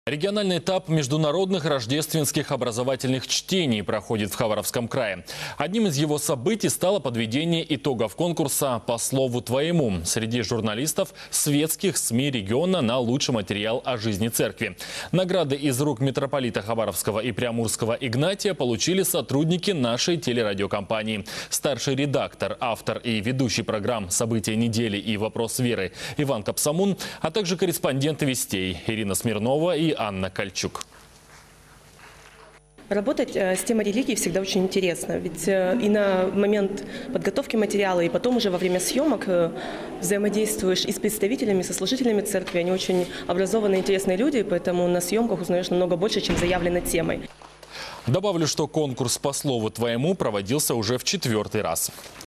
Региональный этап международных рождественских образовательных чтений проходит в Хабаровском крае. Одним из его событий стало подведение итогов конкурса «По слову твоему» среди журналистов светских СМИ региона на лучший материал о жизни церкви. Награды из рук митрополита Хабаровского и Преамурского Игнатия получили сотрудники нашей телерадиокомпании. Старший редактор, автор и ведущий программ «События недели» и «Вопрос веры» Иван Капсамун, а также корреспонденты «Вестей» Ирина Смирнова и Анна Кальчук. Работать с темой религии всегда очень интересно, ведь и на момент подготовки материала, и потом уже во время съемок взаимодействуешь и с представителями, со служителями церкви. Они очень образованные, интересные люди, поэтому на съемках узнаешь намного больше, чем заявлено темой. Добавлю, что конкурс «По слову твоему» проводился уже в 4-й раз.